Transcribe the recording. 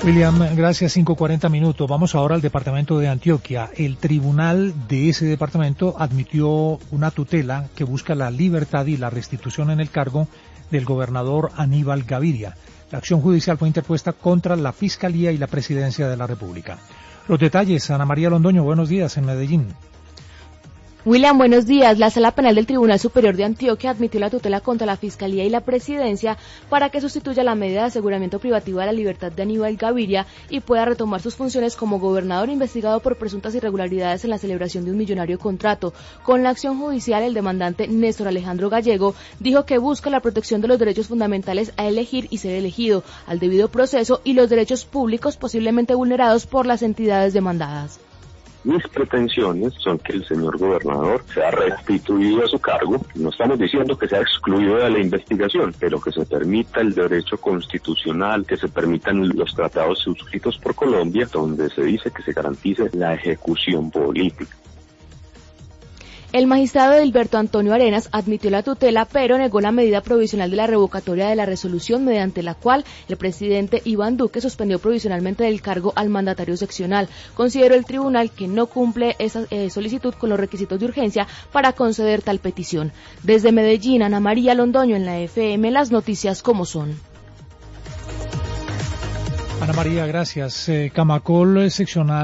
William, gracias. 5:40 minutos. Vamos ahora al departamento de Antioquia. El tribunal de ese departamento admitió una tutela que busca la libertad y la restitución en el cargo del gobernador Aníbal Gaviria. La acción judicial fue interpuesta contra la Fiscalía y la Presidencia de la República. Los detalles, Ana María Londoño, buenos días en Medellín. William, buenos días. La Sala Penal del Tribunal Superior de Antioquia admitió la tutela contra la Fiscalía y la Presidencia para que sustituya la medida de aseguramiento privativo de la libertad de Aníbal Gaviria y pueda retomar sus funciones como gobernador investigado por presuntas irregularidades en la celebración de un millonario contrato. Con la acción judicial, el demandante Néstor Alejandro Gallego dijo que busca la protección de los derechos fundamentales a elegir y ser elegido, al debido proceso y los derechos públicos posiblemente vulnerados por las entidades demandadas. Mis pretensiones son que el señor gobernador sea restituido a su cargo. No estamos diciendo que sea excluido de la investigación, pero que se permita el derecho constitucional, que se permitan los tratados suscritos por Colombia, donde se dice que se garantice la ejecución política. El magistrado Edilberto Antonio Arenas admitió la tutela, pero negó la medida provisional de la revocatoria de la resolución mediante la cual el presidente Iván Duque suspendió provisionalmente del cargo al mandatario seccional. Consideró el tribunal que no cumple esa solicitud con los requisitos de urgencia para conceder tal petición. Desde Medellín, Ana María Londoño en la FM, las noticias como son. Ana María, gracias. Camacol seccional